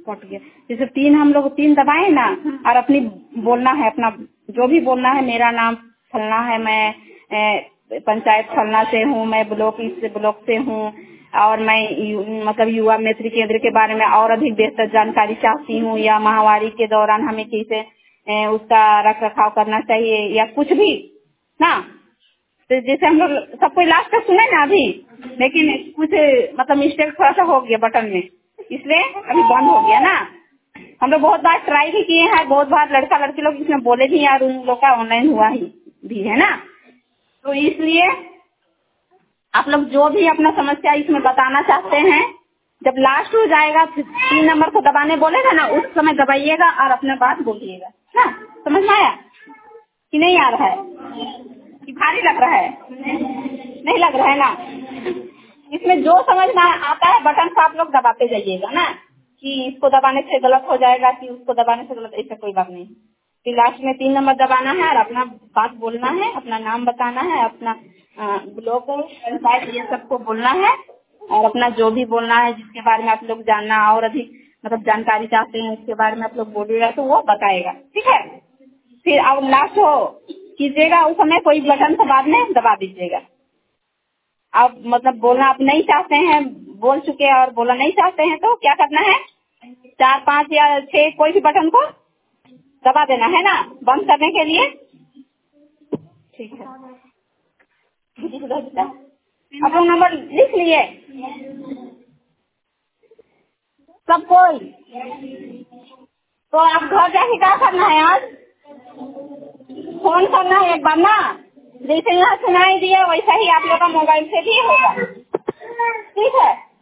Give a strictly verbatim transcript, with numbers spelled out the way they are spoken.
Cut गया। जैसे तीन हम लोग तीन दबाए ना, और अपनी बोलना है, अपना जो भी बोलना है, मेरा नाम फलना है, मैं ए, पंचायत फलना से हूँ, मैं ब्लॉक इस ब्लॉक से हूँ, और मैं यु, मतलब युवा मैत्री केंद्र के बारे में और अधिक बेहतर जानकारी चाहती हूँ, या महामारी के दौरान हमें कैसे ए, उसका रख रखाव करना चाहिए, या कुछ भी ना। तो जैसे हम लोग सब कोई लास्ट तक सुने ना अभी, लेकिन कुछ मतलब मिस्टेक थोड़ा सा हो गया बटन में, इसलिए अभी बंद हो गया ना। हम लोग बहुत बार ट्राई भी किए हैं, बहुत बार लड़का लड़की लोग इसमें बोले भी, यार उन लोग का ऑनलाइन हुआ ही भी है ना। तो इसलिए आप लोग जो भी अपना समस्या इसमें बताना चाहते हैं, जब लास्ट हो जाएगा तीन नंबर को दबाने बोलेगा ना, उस समय दबाइएगा और अपने बात बोलिएगा ना। समझ में आया कि नहीं आ रहा है, कि भारी लग रहा है? नहीं लग रहा है ना। इसमें जो समझ में आता है बटन को आप लोग दबाते जाइएगा ना, कि इसको दबाने से गलत हो जाएगा, कि उसको दबाने से गलत, ऐसा कोई बात नहीं। फिर लास्ट में तीन नंबर दबाना है और अपना बात बोलना है, अपना नाम बताना है, अपना ब्लॉक पंचायत ये सबको बोलना है, और अपना जो भी बोलना है जिसके बारे में आप लोग जानना और अधिक मतलब जानकारी चाहते हैं उसके बारे में आप लोग बोलिएगा, तो वो बताएगा, ठीक है। फिर अब लास्ट हो कीजिएगा, उस समय कोई बटन से बाद में दबा दीजिएगा। आप मतलब बोलना आप नहीं चाहते हैं, बोल चुके और बोलना नहीं चाहते हैं, तो क्या करना है, चार पाँच या छह कोई भी बटन को दबा देना है ना, बंद करने के लिए। ठीक है, आप लोग नंबर लिख लिए सब कोई? तो आप घर जाके क्या करना है, आज फोन करना है एक बार ना, जैसे यहाँ सुनाई दिया वैसा ही आप लोग का मोबाइल से भी होगा, ठीक है।